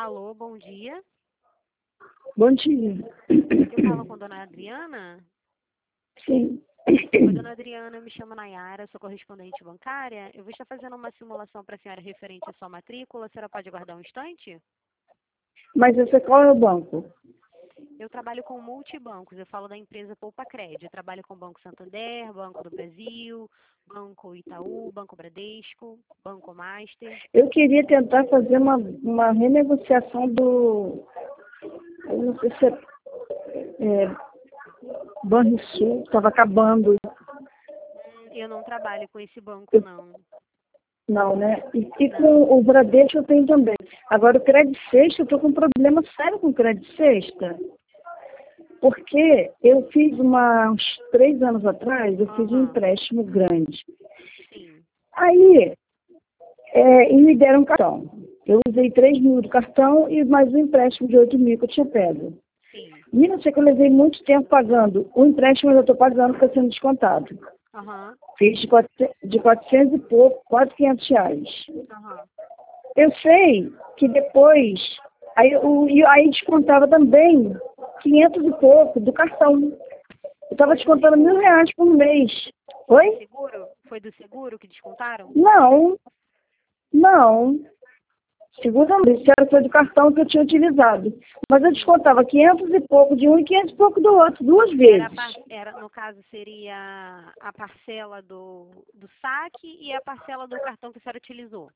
Alô, bom dia. Bom dia. Eu falo com a dona Adriana. Sim. Oi, dona Adriana, eu me chamo Nayara, sou correspondente bancária. Eu vou estar fazendo uma simulação para a senhora referente à sua matrícula. A senhora pode aguardar um instante? Mas qual é o banco? Eu trabalho com multibancos. Eu falo da empresa Poupa Cred. Eu trabalho com o Banco Santander, Banco do Brasil, Banco Itaú, Banco Bradesco, Banco Master. Eu queria tentar fazer uma renegociação do... Eu não sei se Banrisul, estava acabando. Eu não trabalho com esse banco, não. Não, né? E com o Bradesco eu tenho também. Agora o Crédito Sexta, eu estou com um problema sério com o Crédito Sexta. Porque eu fiz uns 3 anos atrás, eu fiz um empréstimo grande. Sim. Aí, e me deram um cartão. Eu usei 3 mil do cartão e mais um empréstimo de 8 mil que eu tinha pego. Sim. Menina, sei que eu levei muito tempo pagando. O empréstimo eu estou pagando, está sendo descontado. Fiz de 400 e pouco, quase R$500. Eu sei que depois, aí descontava também 500 e pouco do cartão. Eu estava descontando R$1.000 por mês. Oi? Seguro? Foi do seguro que descontaram? Não. Seguro não, isso foi do cartão que eu tinha utilizado. Mas eu descontava 500 e pouco de um e 500 e pouco do outro, 2 vezes. No caso, seria a parcela do saque e a parcela do cartão que a senhora utilizou.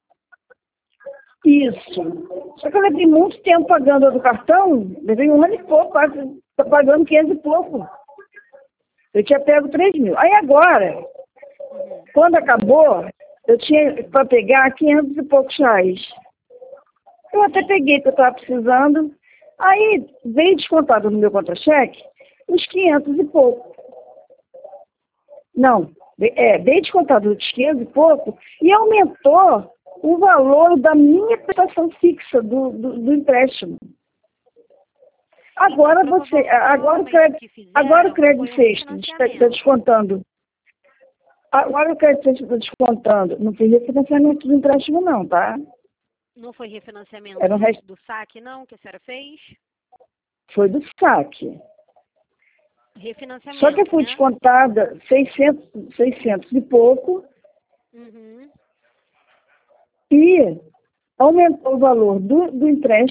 Isso. Só que eu levei muito tempo pagando a do cartão, levei 1 ano e pouco, quase pagando 500 e pouco. Eu tinha pego 3 mil. Aí agora, quando acabou, eu tinha para pegar 500 e poucos reais. Eu até peguei, porque eu estava precisando. Aí veio descontado no meu contra-cheque uns 500 e pouco. Não, veio descontado os 500 e pouco e aumentou o valor da minha prestação fixa do empréstimo. Agora o crédito sexto está descontando. Agora o crédito sexto está descontando. Não fiz refinanciamento do empréstimo não, tá? Não foi refinanciamento do saque, não, que a senhora fez? Foi do saque. Refinanciamento, só que eu fui descontada 600 e pouco. E aumentou o valor do empréstimo.